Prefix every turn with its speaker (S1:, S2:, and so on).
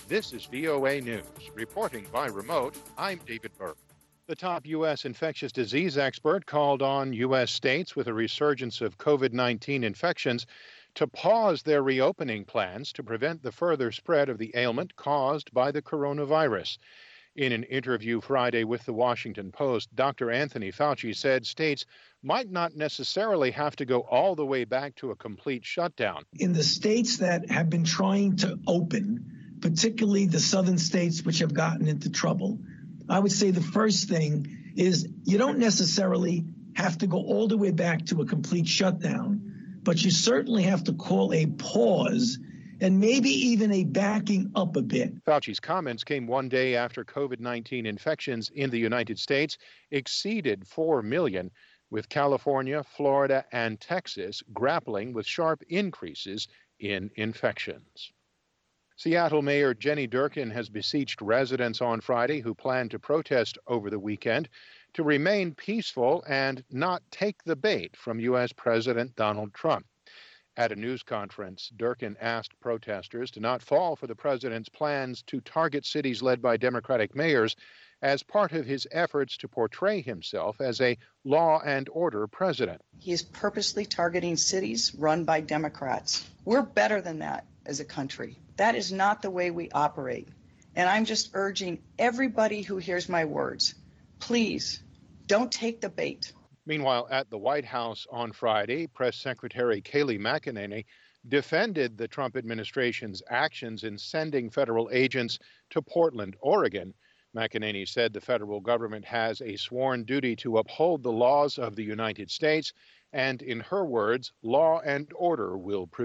S1: This is VOA News. Reporting by remote, I'm David Burke. The top U.S. infectious disease expert called on U.S. states with a resurgence of COVID-19 infections to pause their reopening plans to prevent the further spread of the ailment caused by the coronavirus. In an interview Friday with the Washington Post, Dr. Anthony Fauci said states might not necessarily have to go all the way back to a complete shutdown.
S2: In the states that have been trying to open, particularly the southern states which have gotten into trouble, I would say the first thing is you don't necessarily have to go all the way back to a complete shutdown, but you certainly have to call a pause and maybe even a backing up a bit.
S1: Fauci's comments came one day after COVID-19 infections in the United States exceeded 4 million, with California, Florida, and Texas grappling with sharp increases in infections. Seattle Mayor Jenny Durkan has beseeched residents on Friday who plan to protest over the weekend to remain peaceful and not take the bait from U.S. President Donald Trump. At a news conference, Durkan asked protesters to not fall for the president's plans to target cities led by Democratic mayors as part of his efforts to portray himself as a law and order president.
S3: He is purposely targeting cities run by Democrats. We're better than that as a country. That is not the way we operate. And I'm just urging everybody who hears my words, please don't take the bait.
S1: Meanwhile, at the White House on Friday, Press Secretary Kayleigh McEnany defended the Trump administration's actions in sending federal agents to Portland, Oregon. McEnany said the federal government has a sworn duty to uphold the laws of the United States, and in her words, law and order will prevail.